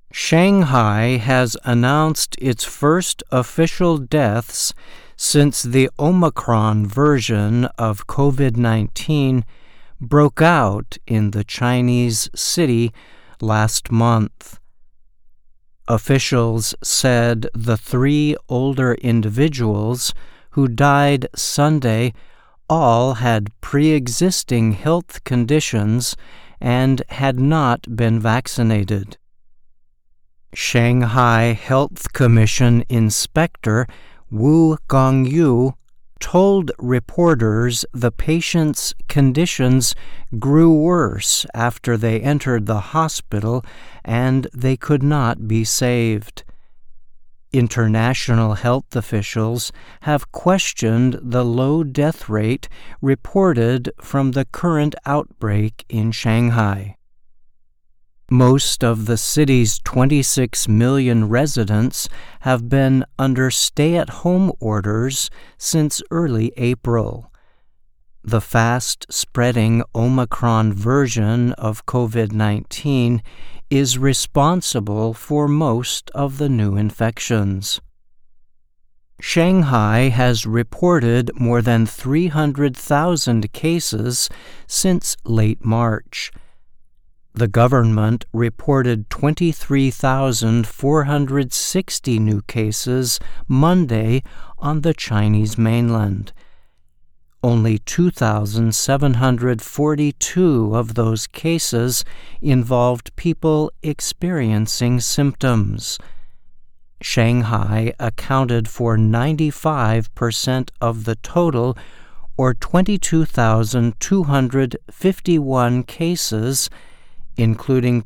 Shanghai has announced its first official deaths since the Omicron version of COVID-19 broke out in the Chinese city last month. Officials said the 3 older individuals who died Sunday all had pre-existing health conditions and had not been vaccinated. Shanghai Health Commission Inspector Wu Gongyu told reporters the patients' conditions grew worse after they entered the hospital and they could not be saved. International health officials have questioned the low death rate reported from the current outbreak in Shanghai. Most of the city's 26 million residents have been under stay-at-home orders since early April. The fast-spreading Omicron version of COVID-19 is responsible for most of the new infections. Shanghai has reported more than 300,000 cases since late March. The government reported 23,460 new cases Monday on the Chinese mainland. Only 2,742 of those cases involved people experiencing symptoms. Shanghai accounted for 95% of the total, or 22,251 cases, including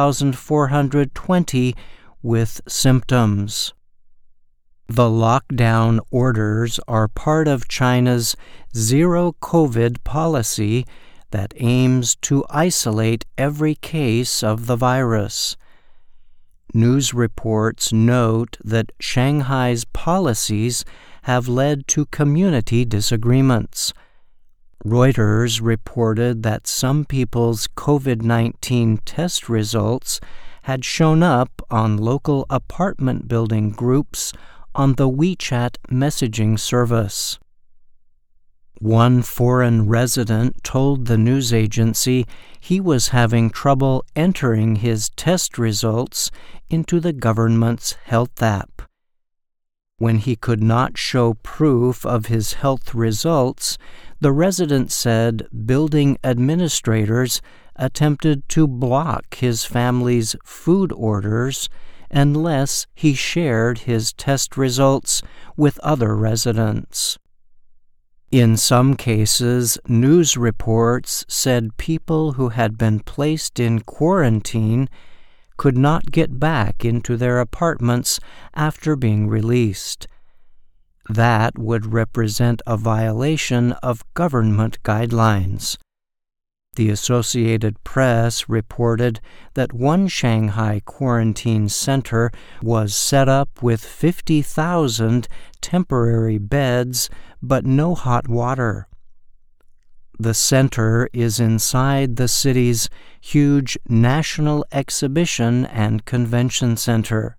2,420 with symptoms. The lockdown orders are part of China's zero-COVID policy that aims to isolate every case of the virus. News reports note that Shanghai's policies have led to community disagreements. Reuters reported that some people's COVID-19 test results had shown up on local apartment building groups on the WeChat messaging service. One foreign resident told the news agency he was having trouble entering his test results into the government's health app. When he could not show proof of his health results, the resident said building administrators attempted to block his family's food orders unless he shared his test results with other residents. In some cases, news reports said people who had been placed in quarantine could not get back into their apartments after being released. That would represent a violation of government guidelines. The Associated Press reported that one Shanghai quarantine center was set up with 50,000 temporary beds but no hot water. The center is inside the city's huge National Exhibition and Convention Center.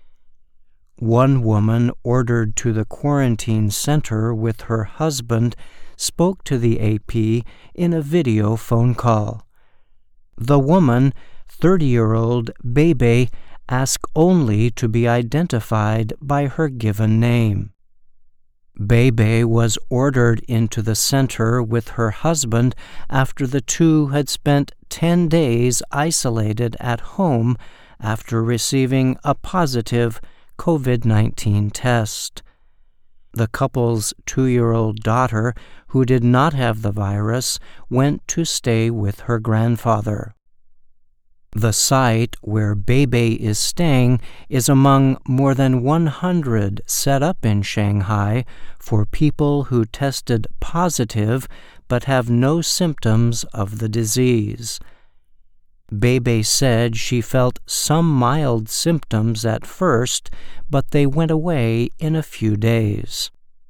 One woman ordered to the quarantine center with her husband spoke to the AP in a video phone call. The woman, 30-year-old Bebe, asked only to be identified by her given name. Bebe was ordered into the center with her husband after the two had spent 10 days isolated at home after receiving a positive COVID-19 test. The couple's 2-year-old daughter, who did not have the virus, went to stay with her grandfather. The site where Bebe is staying is among more than 100 set up in Shanghai for people who tested positive but have no symptoms of the disease. Bebe said she felt some mild symptoms at first, but they went away in a few days.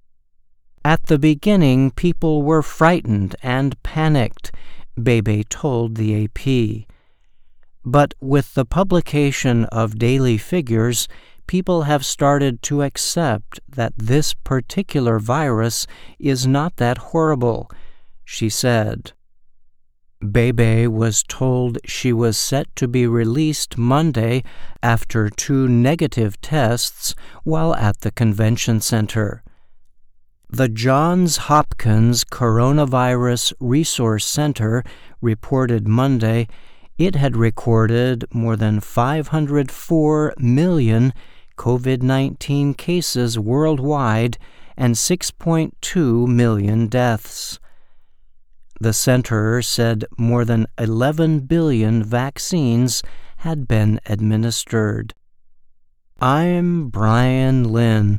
At the beginning, people were frightened and panicked, Bebe told the AP. But with the publication of daily figures, people have started to accept that this particular virus is not that horrible, she said. Bebe was told she was set to be released Monday after 2 negative tests while at the convention center. The Johns Hopkins Coronavirus Resource Center reported Monday it had recorded more than 504 million COVID-19 cases worldwide and 6.2 million deaths. The center said more than 11 billion vaccines had been administered. I'm Brian Lynn.